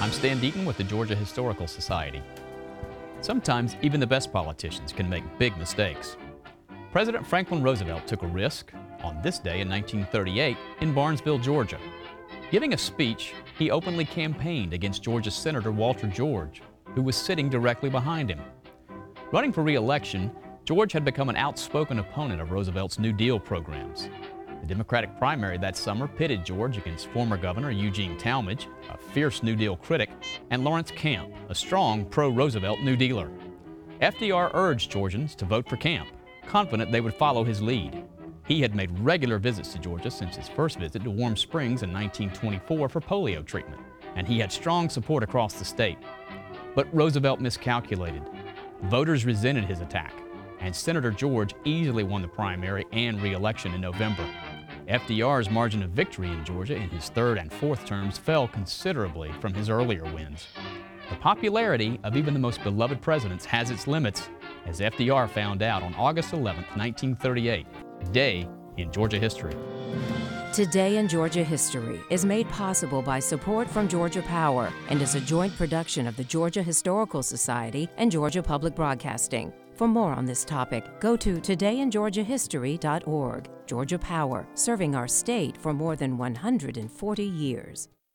I'm Stan Deaton with the Georgia Historical Society. Sometimes even the best politicians can make big mistakes. President Franklin Roosevelt took a risk on this day in 1938 in Barnesville, Georgia. Giving a speech, he openly campaigned against Georgia Senator Walter George, who was sitting directly behind him. Running for re-election, George had become an outspoken opponent of Roosevelt's New Deal programs. The Democratic primary that summer pitted George against former Governor Eugene Talmadge, a fierce New Deal critic, and Lawrence Camp, a strong pro-Roosevelt New Dealer. FDR urged Georgians to vote for Camp, confident they would follow his lead. He had made regular visits to Georgia since his first visit to Warm Springs in 1924 for polio treatment, and he had strong support across the state. But Roosevelt miscalculated. Voters resented his attack, and Senator George easily won the primary and re-election in November. FDR's margin of victory in Georgia in his third and fourth terms fell considerably from his earlier wins. The popularity of even the most beloved presidents has its limits, as FDR found out on August 11, 1938, Day in Georgia History. Today in Georgia History is made possible by support from Georgia Power and is a joint production of the Georgia Historical Society and Georgia Public Broadcasting. For more on this topic, go to todayingeorgiahistory.org. Georgia Power, serving our state for more than 140 years.